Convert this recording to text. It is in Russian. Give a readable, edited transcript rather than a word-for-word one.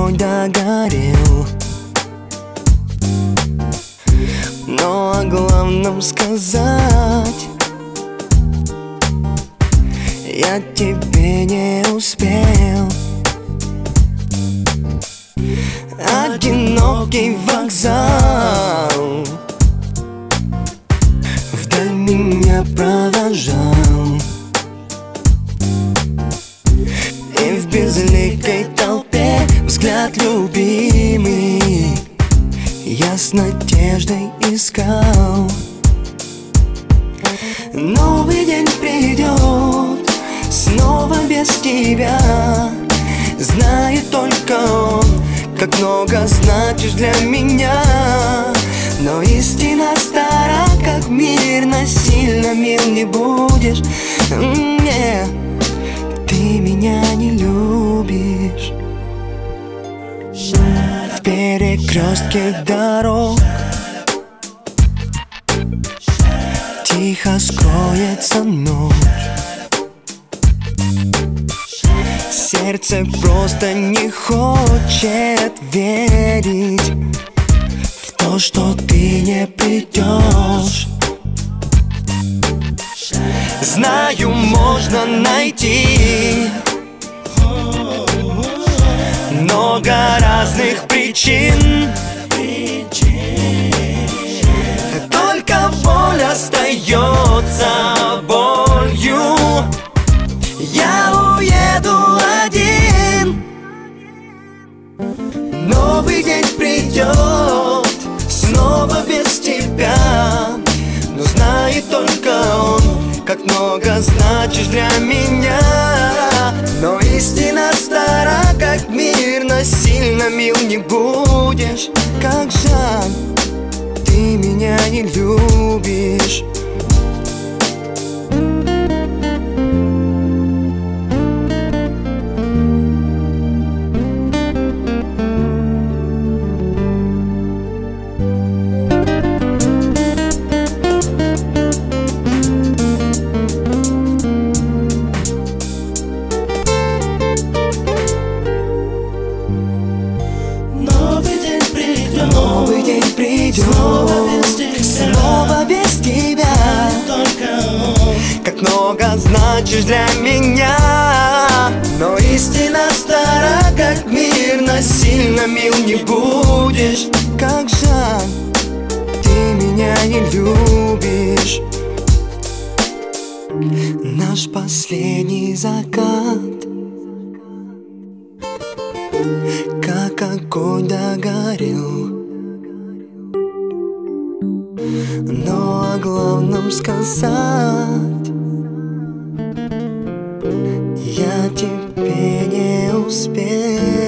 огонь догорел, но о главном сказать я тебе не успел. Одинокий вокзал вдаль меня провожал, и в безликой толпе взгляд любимый я с надеждой искал. Новый день придет, снова без тебя. Знает только он, как много значишь для меня. Но истина стара, как мир, насильно мил не будешь. Нет, ты меня не любишь. В перекрестке дорог тихо скроется ночь. Сердце просто не хочет верить в то, что ты не придешь. Знаю, можно найти много разных причин, только боль остается болью. Я уеду один. Новый день придет, снова без тебя. Но знает только он, как много значишь для меня. Но истина стара, как мир, насильно мил не будешь. Как жаль, ты меня не любишь. Новый день придет, снова без тебя. Как много значишь для меня. Но истина стара, как мир, насильно мил не будешь. Как жаль, ты меня не любишь. Наш последний закат как огонь догорел, но о главном сказать я тебе не успел.